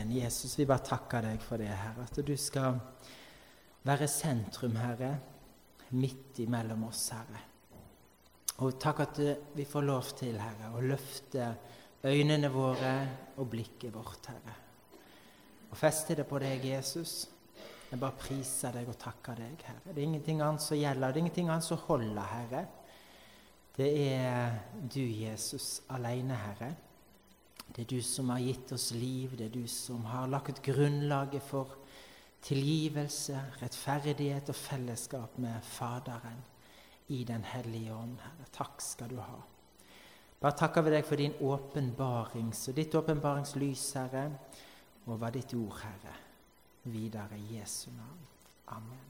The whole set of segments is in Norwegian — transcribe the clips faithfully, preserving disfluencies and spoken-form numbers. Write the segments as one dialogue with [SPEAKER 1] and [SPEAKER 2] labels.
[SPEAKER 1] Amen. Jesus, vi bare takker deg for det, Herre, at du skal være sentrum, Herre, midt imellom oss, Herre. Og takk at vi får lov til, Herre, å løfte øynene våre og blikket vårt, Herre. Og feste det på deg, Jesus. Jeg bare priser deg og takker deg, Herre. Det er ingenting annet som gjelder, det er ingenting annet som holder, Herre. Det er du, Jesus, alene, Herre. Det er du som har gitt oss liv, det er du som har lagt grunnlaget for tilgivelse, rettferdighet og fellesskap med Faderen i den hellige ånd, Herre. Takk skal du ha. Bare takker vi deg for din åpenbaring, så ditt åpenbaringslys, Herre, over ditt ord, Herre, videre i Jesu navn. Amen.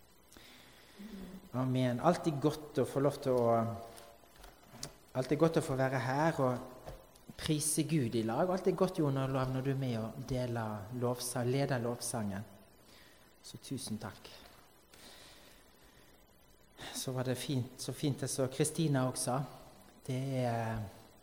[SPEAKER 1] Amen. Alltid godt å få lov til å, alltid godt å få være her og prise Gud i lag. Alt er godt, Jon Olav, når du er med og deler lovsang, leder lovsangen. Så tusen takk. Så var det fint, så fint det så Kristina også. Det er,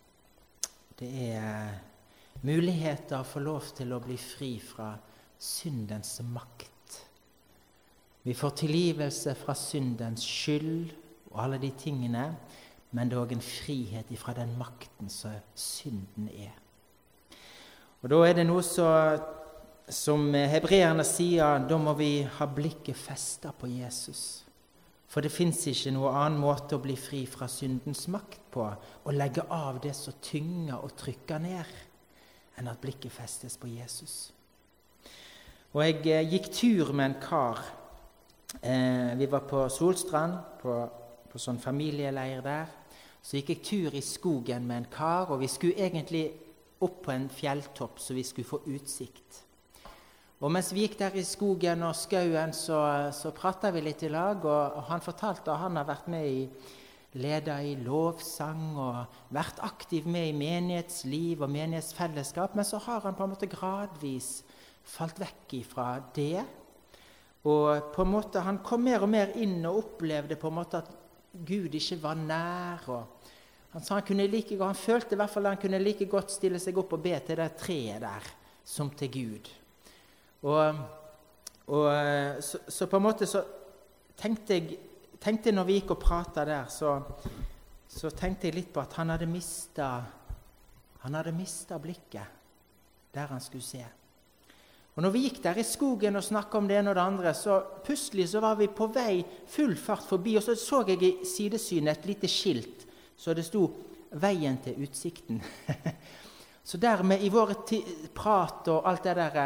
[SPEAKER 1] det er muligheter å få lov til å bli fri fra syndens makt. Vi får tilgivelse fra syndens skyld og alle de tingene, men det er også en frihet fra den makten som synden er. Og da er det noe så, som hebreerne sier, da må vi ha blikket festet på Jesus. For det finnes ikke noen annen måte å bli fri fra syndens makt på, å legge av det som tynger og trykker ned, enn at blikket festes på Jesus. Og jeg eh, gikk tur med en kar. Eh, vi var på Solstrand, på, på sånn familieleir der. Så gikk jeg tur i skogen med en kar, og vi skulle egentlig opp på en fjelltopp, så vi skulle få utsikt. Og mens vi gikk der i skogen og skauen, så, så pratet vi litt i lag, og, og han fortalte at han har vært med i, leder i lovsang, og vært aktiv med i menighetsliv og menighetsfellesskap, men så har han på en måte gradvis falt vekk ifra det, og på en måte han kom mer og mer inn og opplevde på en måte at Gud ikke var nær, og han sa han kunne like godt, han følte i hvert fall han kunne like godt stille seg opp og be til det treet der, som til Gud. Og, og så, så på en måte så tenkte jeg, tenkte når vi gikk og pratet der, så, så tenkte jeg litt på at han hadde mistet, han hadde mistet blikket der han skulle se. Og når vi gikk der i skogen og snakket om det ene og det andre, så plutselig så var vi på vei full fart forbi, og så så jeg i sidesynet et lite skilt, så det sto «Veien til utsikten». Så dermed i våre prat og alt det der,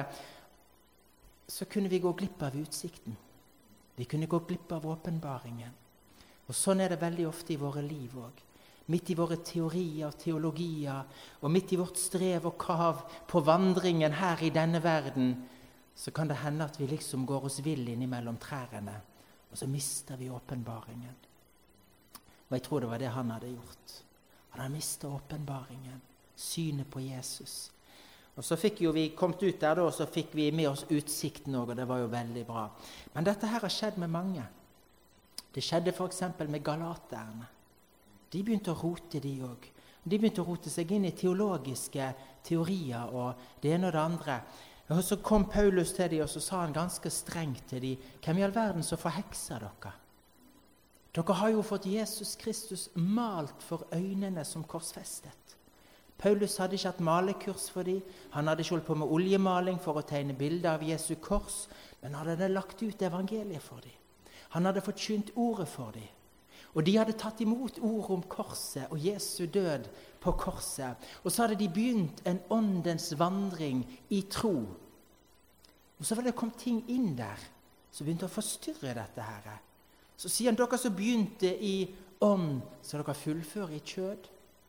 [SPEAKER 1] så kunne vi gå glipp av utsikten. Vi kunne gå glipp av åpenbaringen. Og sånn er det veldig ofte i våre liv også. Midt i våre teorier og teologier, og midt i vårt strev og kav på vandringen her i denne verden, så kan det hende at vi liksom går oss vill inn mellom trærne, og så mister vi åpenbaringen. Og jeg tror det var det han hadde gjort. Han hadde mistet åpenbaringen, synet på Jesus. Og så fikk jo vi kommet ut der da, og så fikk vi med oss utsikten også, og det var jo veldig bra. Men dette her har skjedd med mange. Det skjedde for eksempel med galaterne. De begynte å rote, de også. De begynte å rote seg inn i teologiske teorier og det ene og det andre. Og så kom Paulus til dem, og så sa han ganske strengt til dem, hvem i all verden så forhekser dere? Dere har jo fått Jesus Kristus malt for øynene som korsfestet. Paulus hadde ikke hatt malekurs for dem. Han hadde ikke holdt på med oljemaling for å tegne bilder av Jesu kors, men han hadde lagt ut evangeliet for dem. Han hadde forkynt ordet for dem. Og de hadde tatt imot ord om korset og Jesu død på korset. Og så hadde de begynt en åndens vandring i tro. Og så var det kommet ting inn der som begynte å forstyrre dette her. Så sier han, dere som begynte i ånd, så dere fullfører i kjød.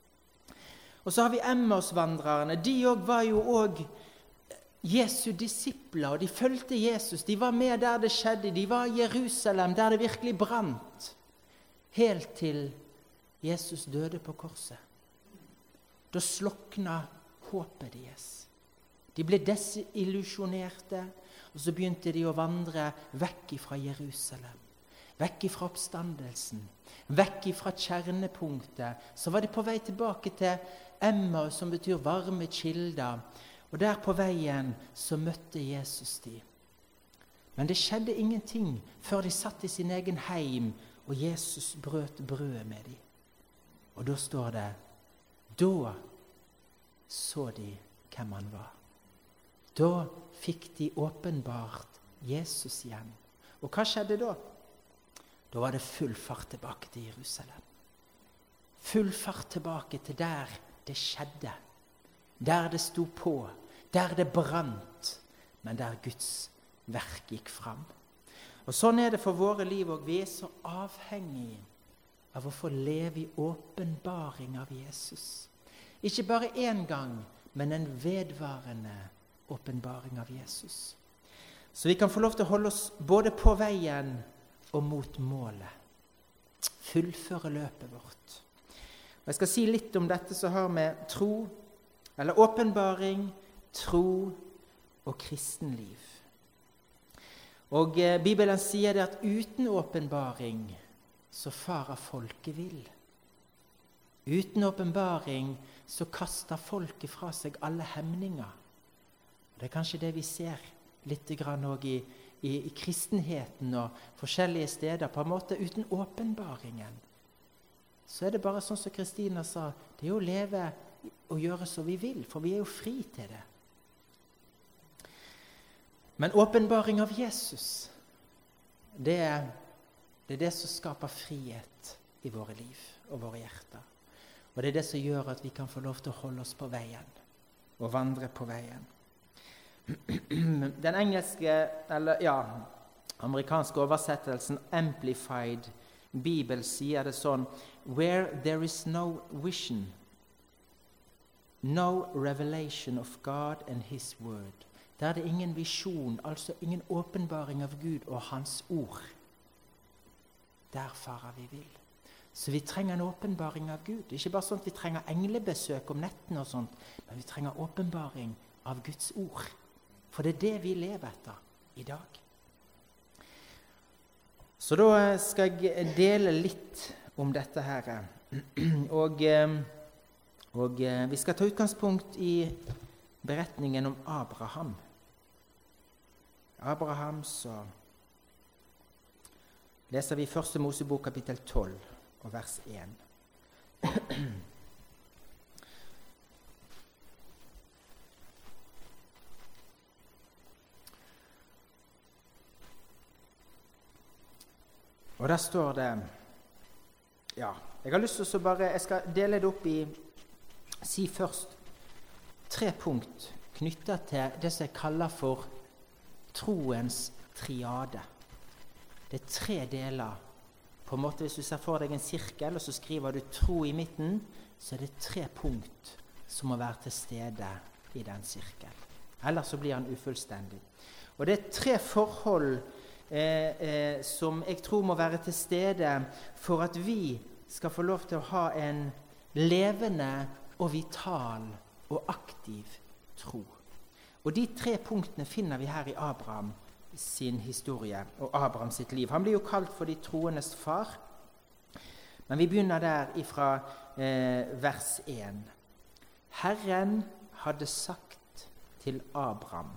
[SPEAKER 1] Og så har vi Emmausvandrerne. De også var jo også Jesu disipler, og de følte Jesus. De var med der det skjedde. De var i Jerusalem, der det virkelig brant. Helt til Jesus døde på korset. Da slokna håpet deres. De ble desillusjonerte, og så begynte de å vandre vekk fra Jerusalem. Vekk fra oppstandelsen. Vekk fra kjernepunktet. Så var de på vei tilbake til Emmaus, som betyr varme kilder. Og der på veien så møtte Jesus de. Men det skjedde ingenting før de satt i sin egen heim, og Jesus brøt brødet med dem. Og da står det, da så de hvem han var. Da fikk de åpenbart Jesus igjen. Og hva skjedde da? Da var det full fart tilbake til Jerusalem. Full fart tilbake til der det skjedde. Der det sto på. Der det brant. Men der Guds verk gikk fram. Og sånn er det for våre liv, og vi er så avhengige av å få leve i åpenbaring av Jesus. Ikke bare en gang, men en vedvarende åpenbaring av Jesus. Så vi kan få lov til å holde oss både på veien og mot målet. Fullføre løpet vårt. Og jeg skal si litt om dette som har med tro, eller åpenbaring, tro og kristenliv. Og eh, Bibelen sier det at uten åpenbaring så farer folket vill. Uten åpenbaring så kaster folket fra seg alle hemninger. Det er kanskje det vi ser litt grann også i, i, i kristenheten og forskjellige steder. På en måte uten åpenbaringen. Så er det bare sånn som Kristina sa, det er jo å leve og gjøre som vi vil, for vi er jo fri til det. Men åpenbaring av Jesus, det er, det er det som skaper frihet i våre liv og våre hjerter. Og det er det som gjør at vi kan få lov til å holde oss på veien og vandre på veien. Den engelske, eller ja, amerikanske oversettelsen Amplified Bibel sier det sånn: Where there is no vision, no revelation of God and His word. Der er det ingen visjon, altså ingen åpenbaring av Gud og Hans ord. Der farer vi vill. Så vi trenger en åpenbaring av Gud. Det er ikke bare sånn at vi trenger englebesøk om netten og sånt, men vi trenger åpenbaring av Guds ord. For det er det vi lever etter i dag. Så da skal jeg dele litt om dette her. Og, og vi skal ta utgangspunkt i beretningen om Abraham. Abraham, så leser vi første Mosebok kapittel tolv og vers én. Og der står det, ja, jeg har lyst til å bare, jeg skal dele det opp i, si først, tre punkt knyttet til det som jeg kaller for troens triade. Det er tre deler. På en måte, hvis du ser for deg en sirkel, og så skriver du tro i midten, så er det tre punkt som må være til stede i den sirkel. Ellers så blir han ufullstendig. Og det er tre forhold eh, eh, som jeg tror må være til stede for at vi skal få lov til å ha en levende og vital og aktiv tro. Og de tre punktene finner vi her i Abraham sin historie og Abraham sitt liv. Han blir jo kalt for de troendes far, men vi begynner der ifra eh, vers én. Herren hadde sagt til Abraham.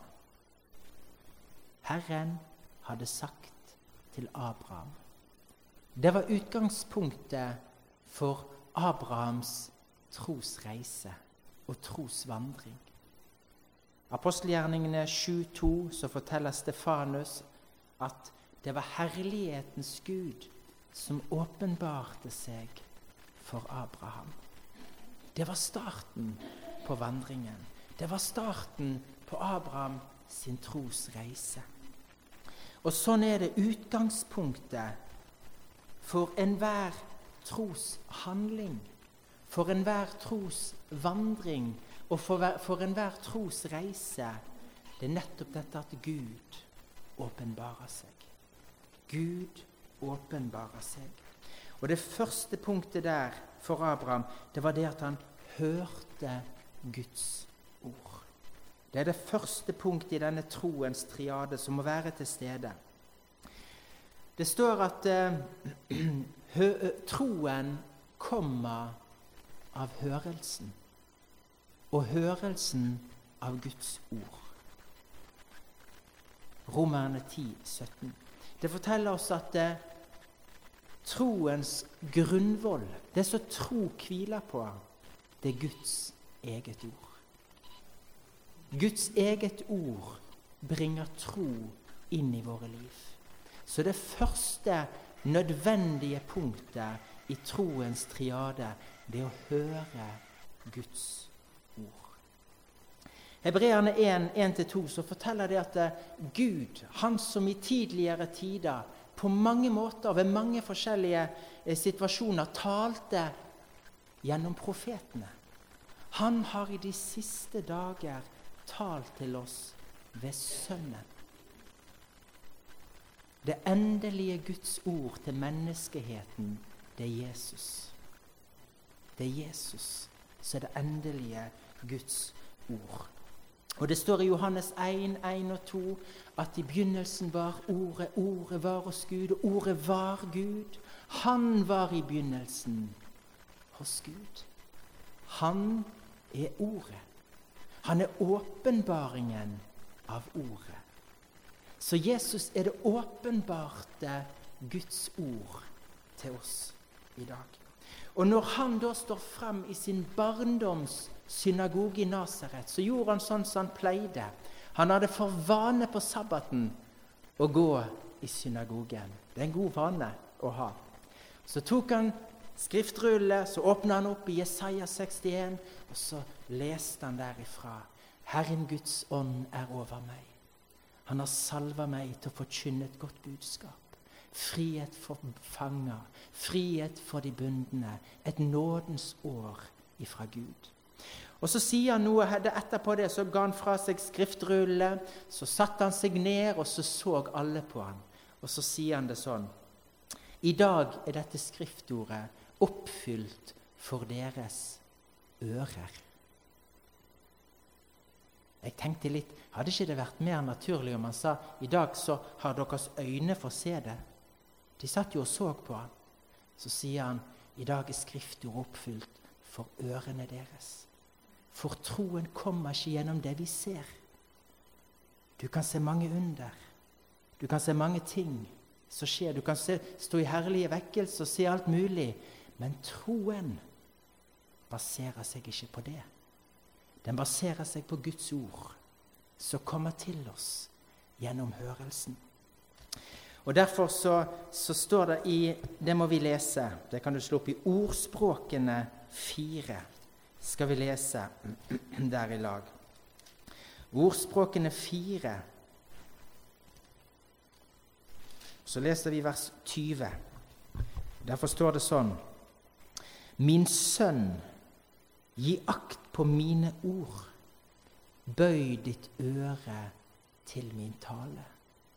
[SPEAKER 1] Herren hadde sagt til Abraham. Det var utgangspunktet for Abrahams trosreise og trosvandring. Apostelgjerningene sju to så forteller Stefanus at det var herlighetens Gud som åpenbarte seg for Abraham. Det var starten på vandringen. Det var starten på Abraham sin trosreise. Og sånn er det utgangspunktet for enhver troshandling, for enhver trosvandring, og for, for enhver trosreise. Det er nettopp dette at Gud åpenbarer seg. Gud åpenbarer seg. Og det første punktet der for Abraham, det var det at han hørte Guds ord. Det er det første punktet i denne troens triade som må være til stede. Det står at eh, troen kommer av hørelsen, og hørelsen av Guds ord. Romerne ti, sytten. Det forteller oss at eh, troens grunnvoll, det som tro hviler på, det er Guds eget ord. Guds eget ord bringer tro inn i våre liv. Så det første nødvendige punktet i troens triade, det er å høre Guds ord. Hebreerne en, en til to, så forteller det at Gud, han som i tidligere tider, på mange måter, ved mange forskjellige situasjoner, talte gjennom profetene. Han har i de siste dager talt til oss ved Sønnen. Det endelige Guds ord til menneskeheten, det er Jesus. Det er Jesus, så er det endelige Guds ord. Og det står i Johannes en, en og to, at i begynnelsen var ordet, ordet var hos Gud, og ordet var Gud. Han var i begynnelsen hos Gud. Han er ordet. Han er åpenbaringen av ordet. Så Jesus er det åpenbarte Guds ord til oss i dag. Og når han da står frem i sin barndoms synagoge i Nazaret, så gjorde han sånn som han pleide. Han hadde for vane på sabbaten å gå i synagogen. Det er en god vane å ha. Så tok han skriftrullet, så åpnet han opp i Jesaja sekstien, og så leste han derifra: Herren Guds ånd er over meg. Han har salvet meg til å forkynne et godt budskap. Frihet for fanger, frihet for de bundne, et nådens år ifra Gud. Og så sier han noe etterpå det, så ga han fra seg skriftrullet, så satte han seg ned, og så så alle på han. Og så sier han det sånn: I dag er dette skriftordet oppfylt for deres ører. Jeg tenkte litt, hadde ikke det vært mer naturlig om han sa: I dag så har deres øyne fått se det? De satt jo og så på han. Så sier han: I dag er skriftordet oppfylt for ørene deres. For troen kommer ikke gjennom det vi ser. Du kan se mange under. Du kan se mange ting som skjer. Du kan se, stå i herlige vekkelse og se alt mulig. Men troen baserer seg ikke på det. Den baserer seg på Guds ord, som kommer til oss gjennom hørelsen. Og derfor så, så står det i, det må vi lese, det kan du slå opp i Ordspråkene fire, skal vi lese der i lag. Ordspråkene fire, så leser vi vers tyve. Derfor står det sånn: Min sønn, gi akt på mine ord, bøy ditt øre til min tale.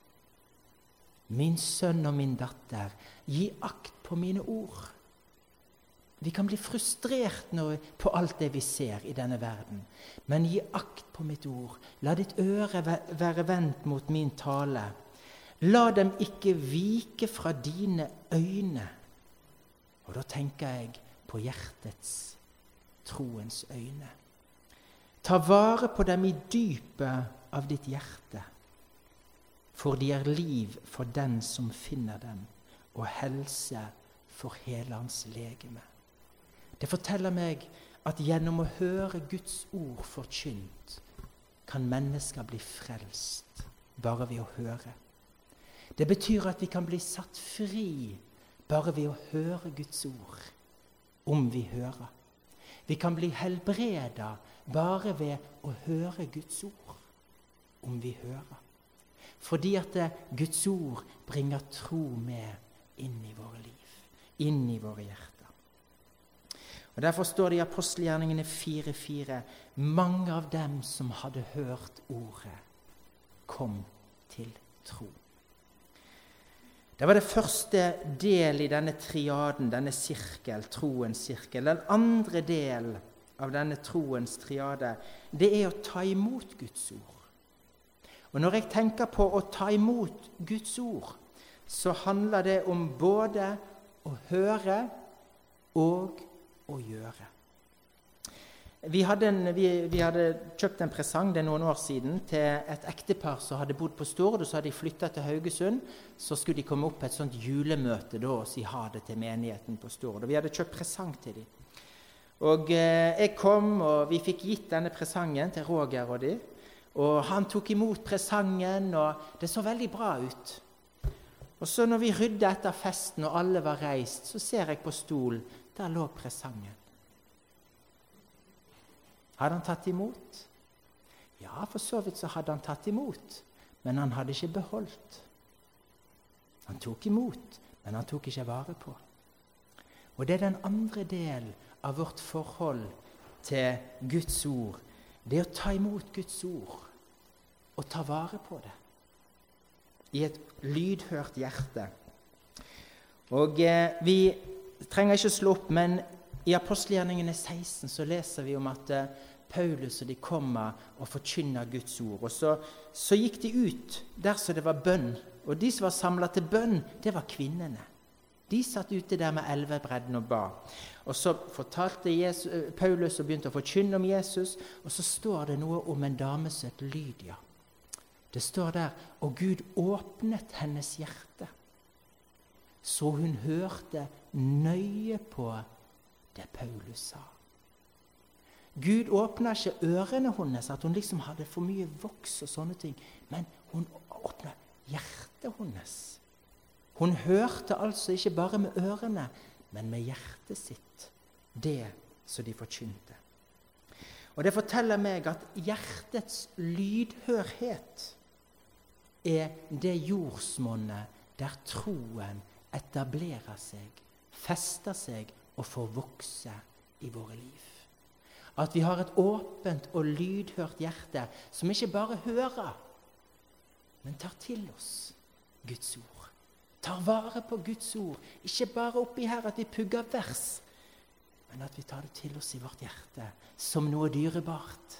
[SPEAKER 1] Min sønn og min datter, gi akt på mine ord. Vi kan bli frustrert nå på alt det vi ser i denne verden, men gi akt på mitt ord. La ditt øre være vendt mot min tale. La dem ikke vike fra dine øyne. Og da tenker jeg på hjertets, troens øyne. Ta vare på dem i dypet av ditt hjerte, for de er liv for den som finner dem, og helse for hele hans legeme. Det forteller meg at gjennom å høre Guds ord forkynt, kan mennesker bli frelst bare ved å høre. Det betyr at vi kan bli satt fri bare ved å høre Guds ord, om vi hører. Vi kan bli helbredet bare ved å høre Guds ord, om vi hører. Fordi at Guds ord bringer tro med inn i våre liv, inn i våre hjerter. Og derfor står det i Apostelgjerningene fire fire: Mange av dem som hadde hørt ordet, kom til tro. Det var det første del i denne triaden, denne sirkel, troens sirkel. Den andre del av denne troens triade, det er å ta imot Guds ord. Og når jeg tenker på å ta imot Guds ord, så handler det om både å høre og å gjøre. Vi hadde, en, vi, vi hadde kjøpt en presang det noen år siden til et ektepar som hadde bodd på Stord, og så hadde de flyttet til Haugesund. Så skulle de komme opp på et sånt julemøte da, og si ha det til menigheten på Stord. Og vi hadde kjøpt presang til dem. Og eh, jeg kom, og vi fikk gitt denne presangen til Roger og de. Og han tok imot presangen, og det så veldig bra ut. Og så når vi rydde etter festen, og alle var reist, så ser jeg på stolen, der lå presangen. Hadde han tatt imot? Ja, for så vidt så hadde han tatt imot, men han hadde ikke beholdt. Han tok imot, men han tok ikke vare på. Og det er den andre delen av vårt forhold til Guds ord. Det er å ta imot Guds ord og ta vare på det i et lydhørt hjerte. Og eh, vi trenger ikke slå opp, men i Apostelgjerningene seksten så leser vi om at eh, Paulus og de kommer og forkynner Guds ord. Og så, så gikk de ut der så det var bønn. Og de som var samlet til bønn, det var kvinnene. De satt ute der med elvebredden og ba. Og så fortalte Jesus, Paulus og begynte å forkynne om Jesus, og så står det noe om en dame som het Lydia. Det står der, og Gud åpnet hennes hjerte, så hun hørte nøye på det Paulus sa. Gud åpnet ikke ørene hennes, at hun liksom hadde for mye voks og sånne ting, men hun åpnet hjertet hennes. Hun hørte altså ikke bare med ørene, men med hjertet sitt, det som de forkynte. Og det forteller meg at hjertets lydhørhet er det jordsmonnet der troen etablerer seg, fester seg og får vokse i våre liv. At vi har et åpent og lydhørt hjerte som ikke bare hører, men tar til oss Guds ord. Tar vare på Guds ord. Ikke bare oppi her at vi pugger vers, men at vi tar det til oss i vårt hjerte som noe dyrebart.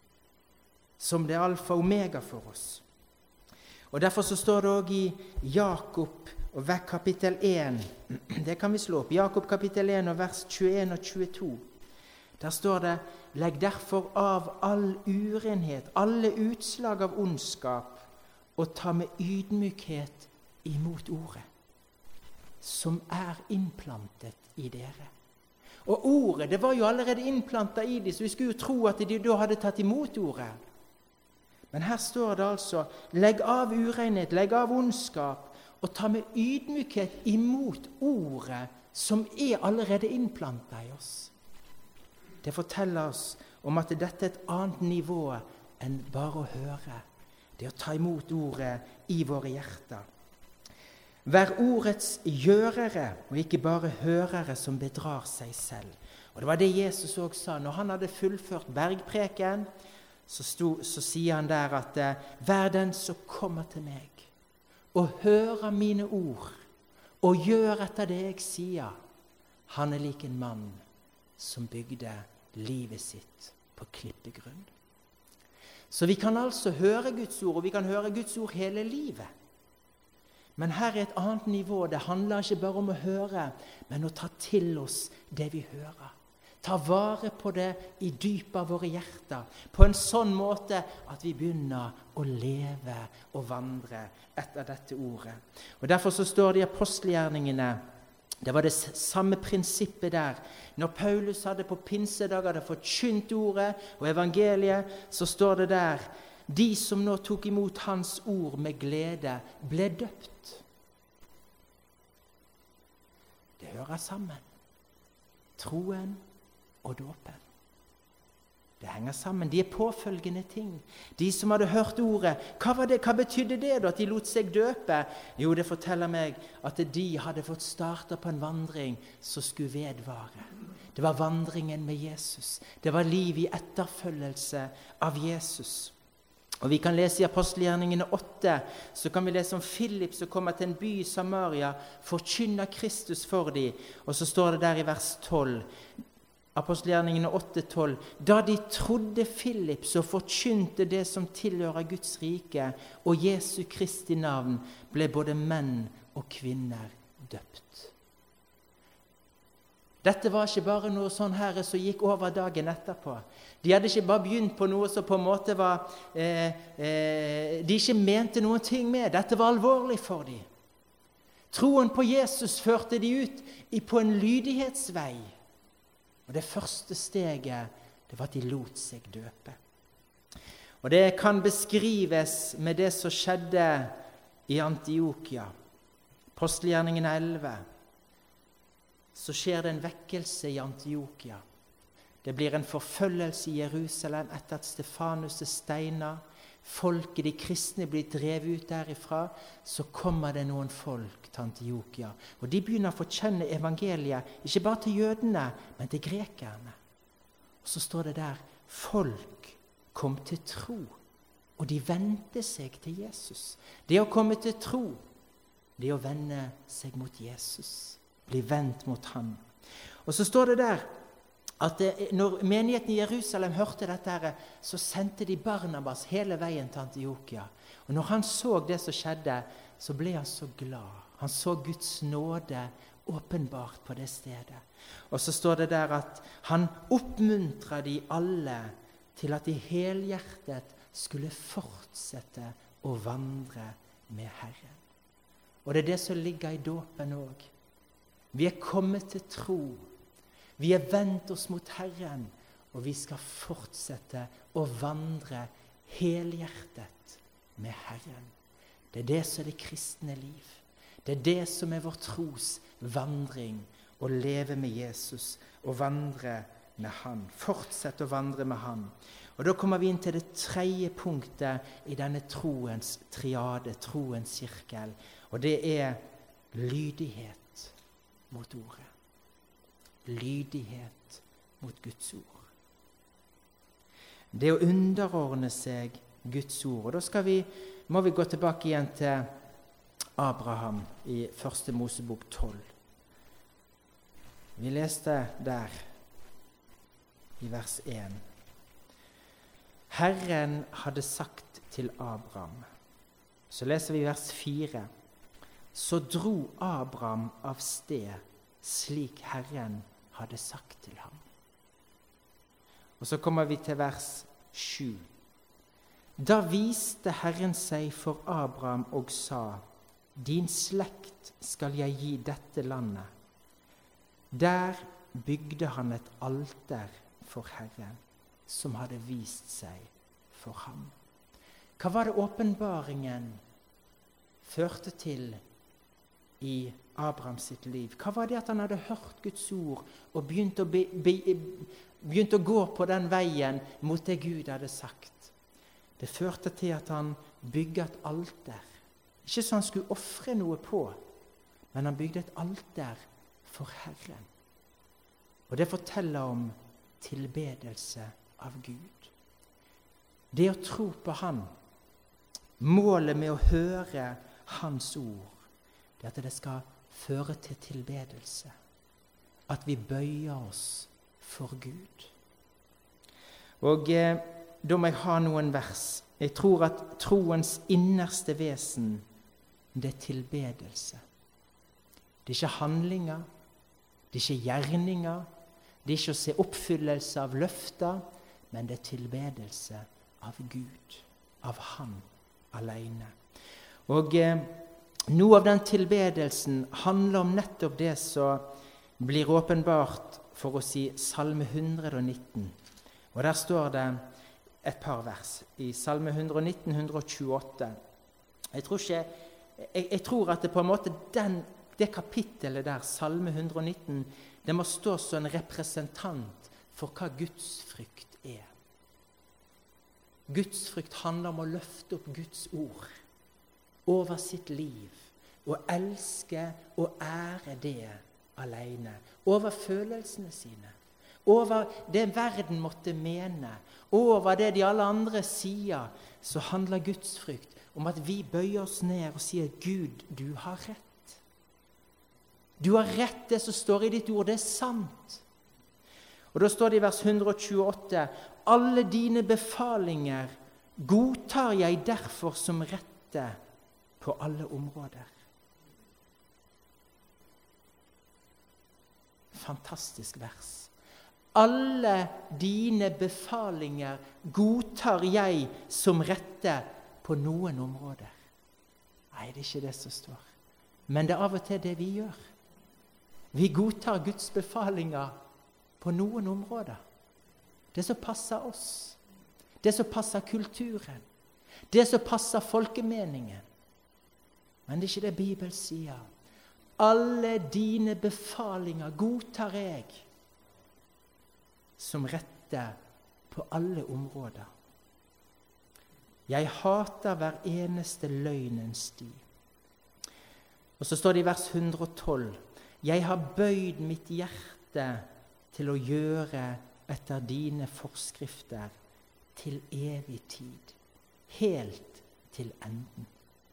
[SPEAKER 1] Som det alfa og omega for oss. Og derfor så står det også i Jakob og kapittel én, det kan vi slå opp, Jakob kapittel én og vers tjueen og tjueto. Der står det, legg derfor av all urenhet, alle utslag av ondskap, og ta med ydmykhet imot ordet, som er innplantet i dere. Og ordet, det var jo allerede innplantet i dem, så vi skulle jo tro at de da hadde tatt imot ordet. Men her står det altså, legg av urenhet, legg av ondskap, og ta med ydmykhet imot ordet som er allerede innplantet i oss. Det forteller oss om at dette er et annet nivå enn bare å høre. Det å ta imot ordet i våre hjerter. Vær ordets gjørere, og ikke bare hørere som bedrar seg selv. Og det var det Jesus også sa. Når han hadde fullført bergpreken, så, sto, så sier han der at vær den som kommer til meg, og hører mine ord, og gjør etter det jeg sier. Han er lik en mann som bygde livet sitt på klippegrunn. Så vi kan altså høre Guds ord, og vi kan høre Guds ord hele livet. Men her er et annet nivå. Det handler ikke bare om å høre, men å ta til oss det vi hører. Ta vare på det i dypet av våre hjerter, på en sånn måte at vi begynner å leve og vandre etter dette ordet. Og derfor så står det i apostelgjerningene, det var det samme prinsippet der. Når Paulus hadde på pinsedag hadde forkynt ordet og evangeliet, så står det der, de som nå tok imot hans ord med glede, ble døpt. Det hører sammen. Troen og dåpen. Det henger sammen. De er påfølgende ting. De som hadde hørt ordet, hva var det? Hva betydde det da, at de lot seg døpe? Jo, det forteller meg at de hadde fått starta på en vandring som skulle vedvare. Det var vandringen med Jesus. Det var liv i etterfølgelse av Jesus. Og vi kan lese i apostelgjerningene åtte, så kan vi lese om Philip som kommer til en by i Samaria, forkynner Kristus for dem. Og så står det der i vers tolv, apostelgjerningene åtte tolv, da de trodde Philip, så forkynte det som tilhører Guds rike, og Jesu Kristi navn ble både menn og kvinner døpt. Dette var ikke bare noe sånn her som gikk over dagen etterpå. De hadde ikke bare begynt på noe som på en måte var eh, eh, de ikke mente noen ting med. Dette var alvorlig for dem. Troen på Jesus førte de ut i, på en lydighetsvei. Og det første steget, det var at de lot seg døpe. Og det kan beskrives med det som skjedde i Antiokia. Apostelgjerningen elleve. Så skjer det en vekkelse i Antiokia. Det blir en forfølgelse i Jerusalem etter at Stefanus er steinet. Folket, de kristne, blir drevet ut derifra. Så kommer det noen folk til Antiokia. Og de begynner å forkjenne evangeliet, ikke bare til jødene, men til grekerne. Og så står det der, folk kom til tro, og de vendte seg til Jesus. Det å komme til tro, det å vende seg mot Jesus. Bli vendt mot han. Og så står det der at det, når menigheten i Jerusalem hørte dette, så sendte de Barnabas hele veien til Antiokia. Og når han så det som skjedde, så ble han så glad. Han så Guds nåde åpenbart på det stedet. Og så står det der at han oppmuntret de alle til at de helhjertet skulle fortsette å vandre med Herren. Og det er det som ligger i dåpen også. Vi er kommet til tro. Vi er vendt oss mot Herren, og vi skal fortsette å vandre helhjertet med Herren. Det er det som er det kristne liv. Det er det som er vår tros vandring, å leve med Jesus og vandre med Han. Fortsette å vandre med Han. Og da kommer vi inn til det tredje punktet i denne troens triade, troens sirkel, og det er lydighet mot ordet. Lydighet mot Guds ord. Det å underordne seg Guds ord. Og da skal vi, må vi gå tilbake igjen til Abraham i første Mosebok tolv. Vi leste der i vers én. Herren hadde sagt til Abraham. Så leser vi vers fire. Så dro Abraham av sted, slik Herren hadde sagt til ham. Og så kommer vi til vers sju. Da viste Herren seg for Abraham og sa, din slekt skal jeg gi dette landet. Der bygde han et alter for Herren, som hadde vist seg for ham. Hva var det åpenbaringen førte til i Abraham sitt liv? Hva var det at han hadde hørt Guds ord og begynt å, be, be, begynt å gå på den veien mot det Gud hadde sagt? Det førte til at han bygde et alter. Ikke så han skulle offre noe på, men han bygde et alter for Herren. Og det forteller om tilbedelse av Gud. Det å tro på Han, målet med å høre Hans ord, det er at det skal føre til tilbedelse. At vi bøyer oss for Gud. Og eh, da må jeg ha noen vers. Jeg tror at troens innerste vesen, det er tilbedelse. Det er ikke handlinger, det er ikke gjerninger, det er ikke å se oppfyllelse av løfter, men det er tilbedelse av Gud, av Han alene. Og eh, noe av den tilbedelsen handler om nettopp det som blir åpenbart for oss i Salme hundre og nitten. Og der står det et par vers i Salme hundre og nitten, hundre og tjueåtte. Jeg tror, ikke, jeg, jeg tror at det på en måte den, det kapittelet der, Salme hundre og nitten, det må stå som en representant for hva Guds frykt er. Guds frykt handler om å løfte opp Guds ord over sitt liv, og elske og ære det alene, over følelsene sine, over det verden måtte mene, over det de alle andre sier, så handler Guds frykt om at vi bøyer oss ned og sier, Gud, du har rett. Du har rett, det som står i ditt ord, det er sant. Og da står det i vers hundre og tjueåtte, alle dine befalinger godtar jeg derfor som rette på alle områder. fantastisk vers. Alle dine befalinger godtar jeg som rette på noen områder. Nei, det er ikke det som står. Men det er av og til det vi gjør. Vi godtar Guds befalinger på noen områder. Det som passer oss. Det som passer kulturen. Det som passer folkemeningen. Men det er ikke det Bibelen sier. Alle dine befalinger godtar jeg som rette på alle områder. Jeg hater hver eneste løgnens sti. Og så står det i vers hundre og tolv. Jeg har bøyd mitt hjerte til å gjøre etter dine forskrifter til evig tid, helt til enden.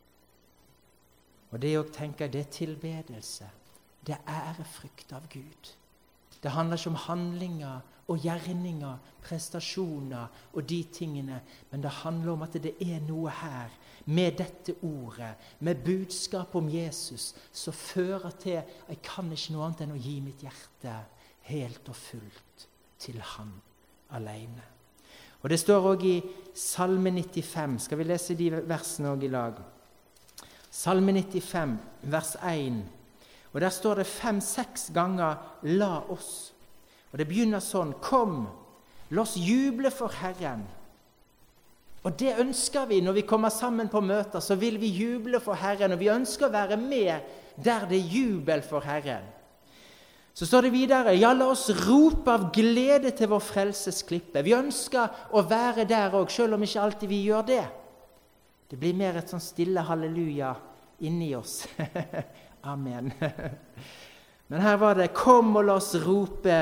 [SPEAKER 1] Og det jeg tenker, det er tilbedelse. Det er ærefrykt av Gud. Det handler ikke om handlinger og gjerninger, prestasjoner og de tingene, men det handler om at det er noe her, med dette ordet, med budskap om Jesus, som fører til at jeg kan ikke noe annet enn å gi mitt hjerte helt og fullt til Han alene. Og det står også i Salme nittifem, skal vi lese de versene også i lag? Salme nittifem, vers én. Og der står det fem-seks ganger «La oss». Og det begynner sånn, kom, la oss juble for Herren. Og det ønsker vi når vi kommer sammen på møter, så vil vi juble for Herren, og vi ønsker å være med der det er jubel for Herren. Så står det videre, ja, la oss rope av glede til vår frelsesklippe. Vi ønsker å være der også, selv om ikke alltid vi gjør det. Det blir mer et sånn stille halleluja inni oss. Amen. Men her var det, kom og la oss rope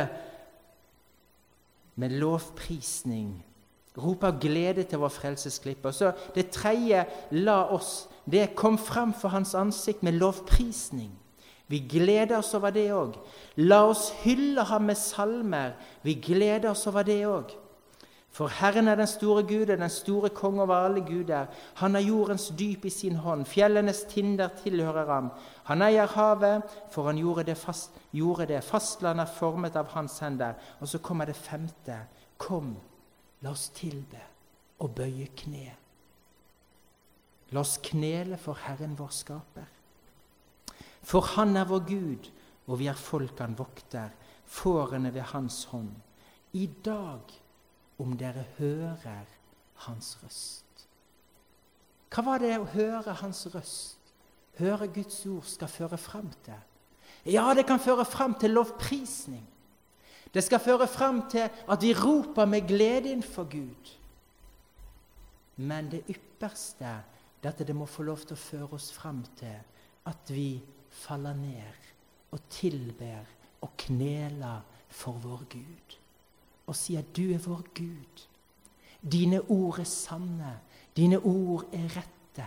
[SPEAKER 1] med lovprisning. Rope av glede til vår frelsesklippe. Og så det tredje, la oss, det kom frem for hans ansikt med lovprisning. Vi gleder oss over det også. La oss hylle ham med salmer. Vi gleder oss over det også. For Herren er den store Gud, den store konge over alle guder. Han har jordens dyp i sin hånd. Fjellenes tinder tilhører ham. Han eier havet, for han gjorde det, fast, gjorde det. Fastland er formet av hans hender. Og så kommer det femte. Kom, la oss tilbe og bøye kne. La oss knele for Herren vår skaper. For han er vår Gud, og vi er folk han vokter, fårene ved hans hånd. I dag, om dere hører hans røst. Hva var det å høre hans røst? Høre Guds ord skal føre frem til? Ja, det kan føre frem til lovprisning. Det skal føre frem til at vi roper med glede innenfor Gud. Men det ypperste, dette det må få lov til å føre oss frem til at vi faller ned og tilber og kneler for vår Gud. Og sier, du er vår Gud. Dine ord er sanne. Dine ord er rette.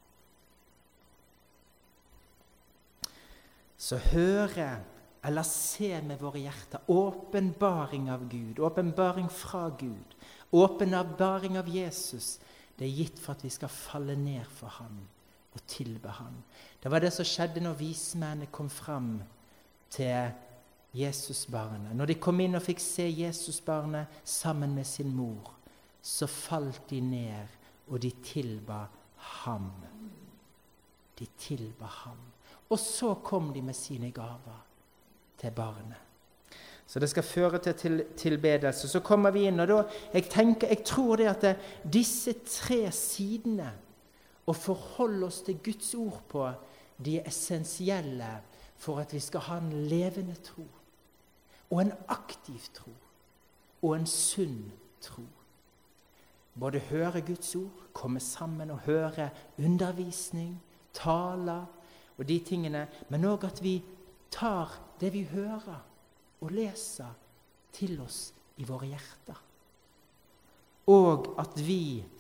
[SPEAKER 1] Så høre, eller se med våre hjerter, åpenbaring av Gud, åpenbaring fra Gud, åpenbaring av Jesus. Det er gitt for at vi skal falle ned for ham og tilbe ham. Det var det som skjedde når vismennene kom fram til Jesusbarnet. Når de kom inn og fikk se Jesusbarnet sammen med sin mor, så falt de ned, og de tilba ham. De tilba ham. Og så kom de med sine gaver til barnet. Så det skal føre til, til tilbedelse. Så kommer vi inn, og da, jeg, tenker, jeg tror det at det, disse tre sidene, å forholde oss til Guds ord på, de er essensielle for at vi skal ha en levende tro. Og en aktiv tro, og en sunn tro. Både høre Guds ord, komme sammen og høre undervisning, taler og de tingene, men også at vi tar det vi hører og leser til oss i våre hjerter. Og at vi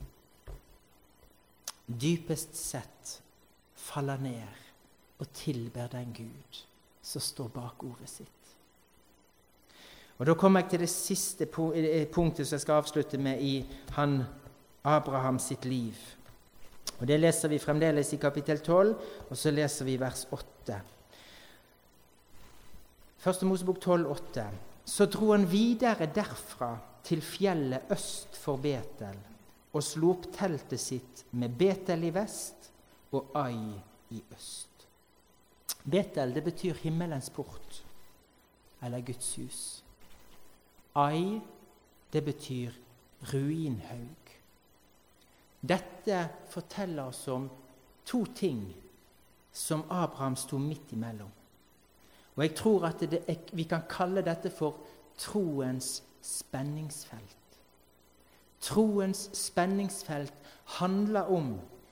[SPEAKER 1] dypest sett faller ned og tilber den Gud som står bak ordet sitt. Og da kommer jeg til det siste punktet som jeg skal avslutte med i han Abraham sitt liv. Og det leser vi fremdeles i kapittel tolv, og så leser vi vers åtte. Første Mosebok tolv, åtte. Så dro han videre derfra til fjellet øst for Betel, og slo opp teltet sitt med Betel i vest og Ai i øst. Betel, det betyr himmelens port, eller Guds hus. Ai, det betyr ruinhaug. Dette forteller oss om to ting som Abraham sto midt imellom. Og jeg tror at det er, vi kan kalle dette for troens spenningsfelt. Troens spenningsfelt handler om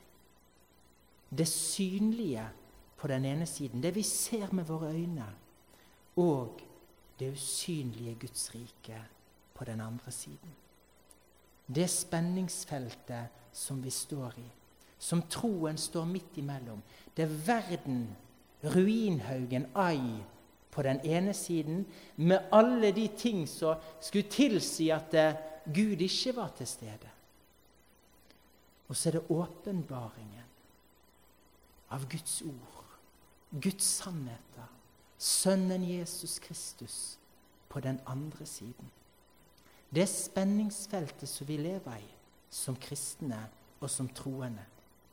[SPEAKER 1] det synlige på den ene siden, det vi ser med våre øyne, og det usynlige Guds rike på den andre siden. Det spenningsfeltet som vi står i, som troen står midt imellom. Det er verden, ruinhaugen, Ai, på den ene siden, med alle de ting som skulle tilsi at Gud ikke var til stede. Og så er det åpenbaringen av Guds ord, Guds sannheter, Sønnen Jesus Kristus på den andre siden. Det er spenningsfeltet som vi lever i, som kristne og som troende.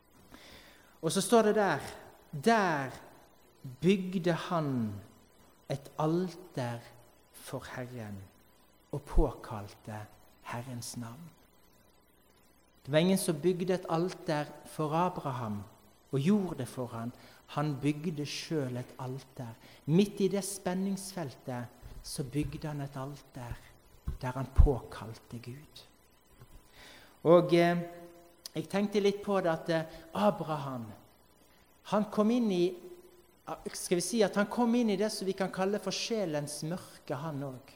[SPEAKER 1] Og så står det der, der bygde han et alter for Herren og påkalte Herrens navn. Det var ingen som bygde et alter for Abraham og gjorde det for han. Han bygde selv et alter. Midt i det spenningsfeltet så bygde han et alter der han påkalte Gud. Og eh, jeg tenkte litt på det at eh, Abraham, han kom inn i, skal vi si at han kom inn i det som vi kan kalle for sjelens mørke, han også.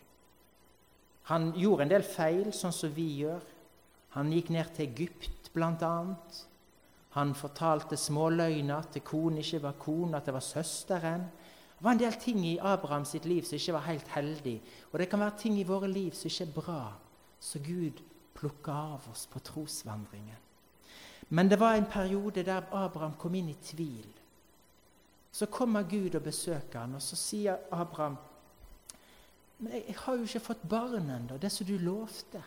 [SPEAKER 1] Han gjorde en del feil, sånn som vi gjør. Han gikk ned til Egypt, blant annet. Han fortalte småløgner til konen ikke var kone, at det var søsteren. Det var en del ting i Abraham sitt liv som ikke var helt heldig. Og det kan være ting i våre liv som ikke er bra, så Gud plukker av oss på trosvandringen. Men det var en periode der Abraham kom inn i tvil. Så kommer Gud og besøker han, og så sier Abraham, men jeg, jeg har jo ikke fått barn enda, det som du lovte.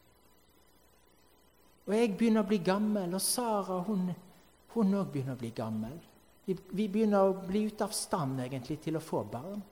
[SPEAKER 1] Og jeg begynner å bli gammel, og Sara, hun, hun også begynner å bli gammel. Vi, vi begynner å bli ute av stand egentlig til å få barn.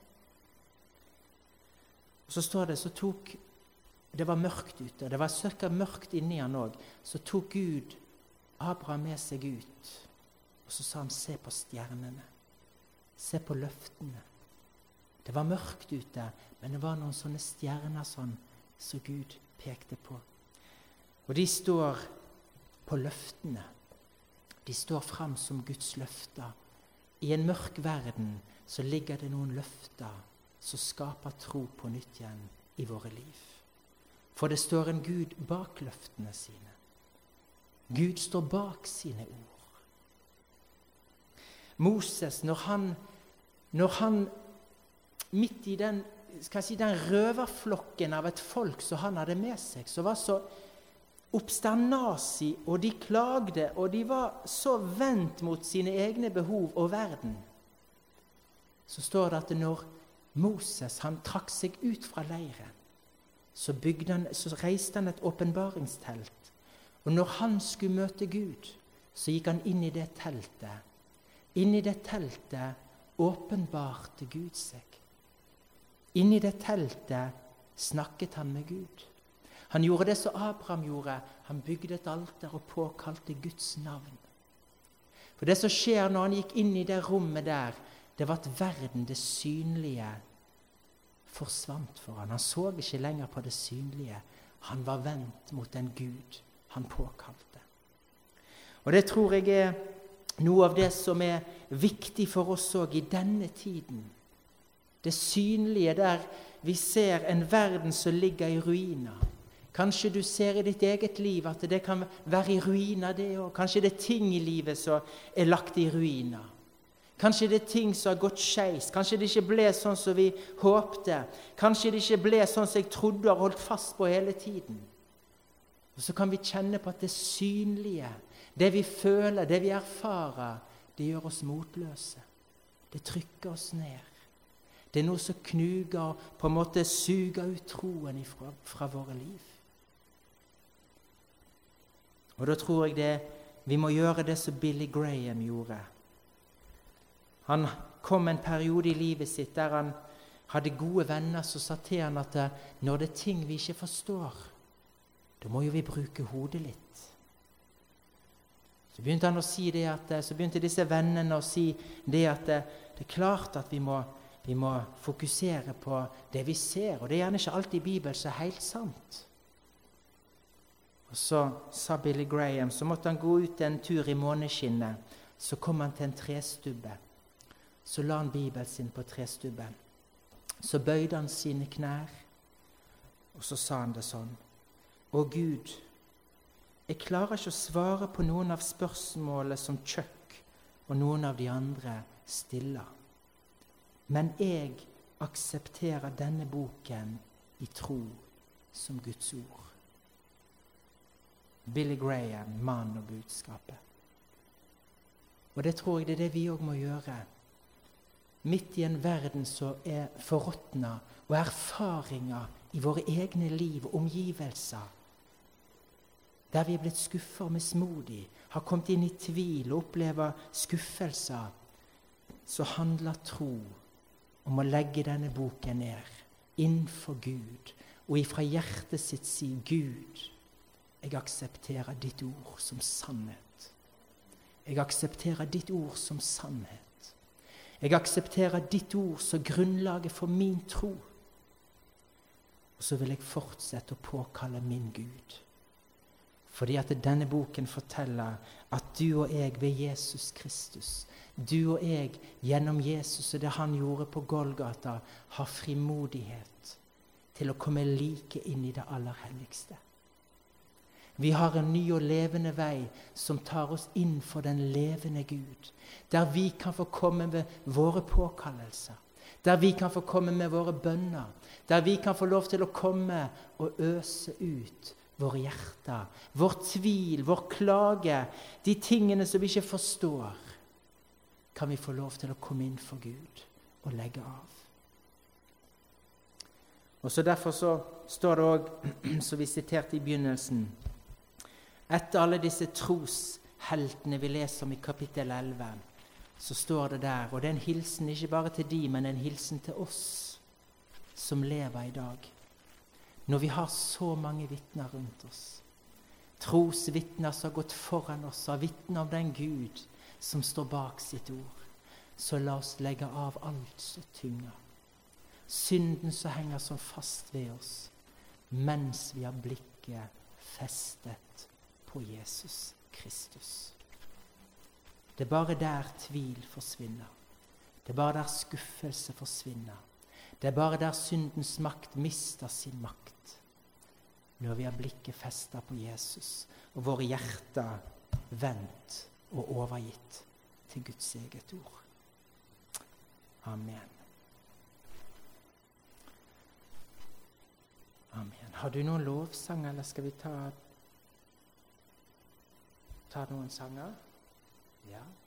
[SPEAKER 1] Og så står det, så tok, det var mørkt ute, det var cirka mørkt inni han også, så tok Gud Abraham med seg ut, og så sa han, se på stjernene, se på løftene. Det var mørkt ute, men det var noen sånne stjerner sånn, som Gud pekte på. Og de står på løftene. De står fram som Guds løfter. I en mørk verden så ligger det noen løfter som skaper tro på nytt igjen i våre liv. For det står en Gud bak løftene sine. Gud står bak sine ord. Moses, når han, når han midt i den, skal jeg si, den røverflokken av et folk som han hadde med seg, så var så oppstandasi, og de klagde, og de var så vendt mot sine egne behov og verden, så står det at når Moses han trakk seg ut fra leiren, så, bygde han, så reiste han et åpenbaringstelt. Og når han skulle møte Gud, så gikk han inn i det teltet. Inn i det teltet åpenbarte Gud seg. Inn i det teltet snakket han med Gud. Han gjorde det som Abraham gjorde. Han bygde et alter og påkalte Guds navn. For det som skjer når han gikk inn i det rommet der, det var at verden, det synlige, forsvant for han. Han så ikke lenger på det synlige. Han var vendt mot en Gud han påkalte. Og det tror jeg er noe av det som er viktig for oss også i denne tiden. Det synlige der vi ser en verden som ligger i ruiner. Kanskje du ser i ditt eget liv at det kan være i ruiner det også. Kanskje det er ting i livet som er lagt i ruiner. Kanskje det er ting som har gått skeis. Kanskje det ikke ble sånn som vi håpte. Kanskje det ikke ble sånn som jeg trodde og holdt fast på hele tiden. Og så kan vi kjenne på at det synlige, det vi føler, det vi erfarer, det gjør oss motløse. Det trykker oss ned. Det er noe som knuger, på en måte suger ut troen ifra, fra våre liv. Og da tror jeg det, vi må gjøre det som Billy Graham gjorde. Han kom en periode i livet sitt der han hadde gode venner som sa til han at når det er ting vi ikke forstår, da må jo vi bruke hodet litt. Så begynte han å si det at, så begynte disse vennene å si det at det, det er klart at vi må, vi må fokusere på det vi ser, og det er gjerne ikke alltid i Bibelen så helt sant. Og så sa Billy Graham, så måtte han gå ut en tur i måneskinnet, så kom han til en trestubbe. Så la han Bibelen sin på trestubben. Så bøyde han sine knær, og så sa han det sånn: Å Gud, jeg klarer ikke å svare på noen av spørsmålene som Chuck og noen av de andre stiller. Men jeg aksepterer denne boken i tro som Guds ord. Billy Graham, mann og budskapet. Og det tror jeg det er det vi også må gjøre. Midt i en verden som er forråtna, og erfaringer i våre egne liv og omgivelser, der vi er blitt skuffa og mismodige, har kommet inn i tvil og opplever skuffelser, så handler tro om å legge denne boken ned innenfor Gud, og ifra hjertet sitt si: Gud, jeg aksepterer ditt ord som sannhet. Jeg aksepterer ditt ord som sannhet. Jeg aksepterer ditt ord som grunnlaget for min tro. Og så vil jeg fortsette å påkalle min Gud. Fordi at denne boken forteller at du og jeg ved Jesus Kristus, du og jeg gjennom Jesus og det han gjorde på Golgata, har frimodighet til å komme like inn i det aller helligste. Vi har en ny og levende vei som tar oss inn for den levende Gud, der vi kan få komme med våre påkallelser, der vi kan få komme med våre bønner, der vi kan få lov til å komme og øse ut våre hjerter, vår tvil, vår klage, de tingene som vi ikke forstår, kan vi få lov til å komme inn for Gud og legge av. Og så derfor så står det også, som vi siterte i begynnelsen, etter alle disse trosheltene vi leser om i kapittel elleve, så står det der, og det er en hilsen ikke bare til de, men en hilsen til oss som lever i dag. Når vi har så mange vittner rundt oss, trosvittner som har gått foran oss, og vittner om den Gud som står bak sitt ord, så la oss legge av alt så tynger. Synden som henger så fast ved oss, mens vi har blikket festet på Jesus Kristus. Det er bare der tvil forsvinner. Det er bare der skuffelse forsvinner. Det er bare der syndens makt mister sin makt. Når vi har blikket festet på Jesus, og våre hjerter vendt og overgitt til Guds eget ord. Amen. Amen. Har du noen lovsang, eller skal vi ta, ta noen sanger? Ja.